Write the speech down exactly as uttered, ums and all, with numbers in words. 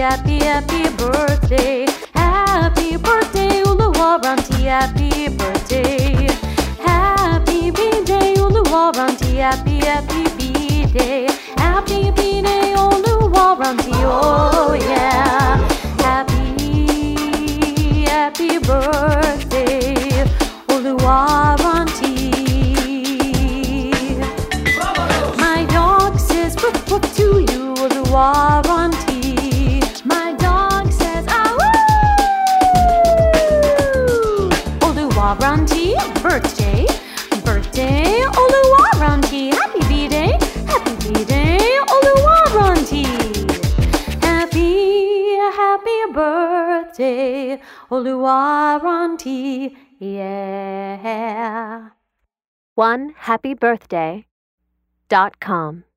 happy, happy birthday. Happy birthday, Uluwaranti, happy birthday. Happy B-Day, Uluwaranti, happy, happy B-Day. Happy B-Day, Uluwaranti, oh yeah. Happy, happy birthday, Uluwaranti. My dog says whoop whoop to you, Uluwaranti. My dog says ah woo. Uluwaranti, birthday, birthday, Uluwaranti. Happy B-Day, happy B-Day, Uluwaranti. Happy, happy birthday, Uluwaranti, yeah. one happy birthday dot com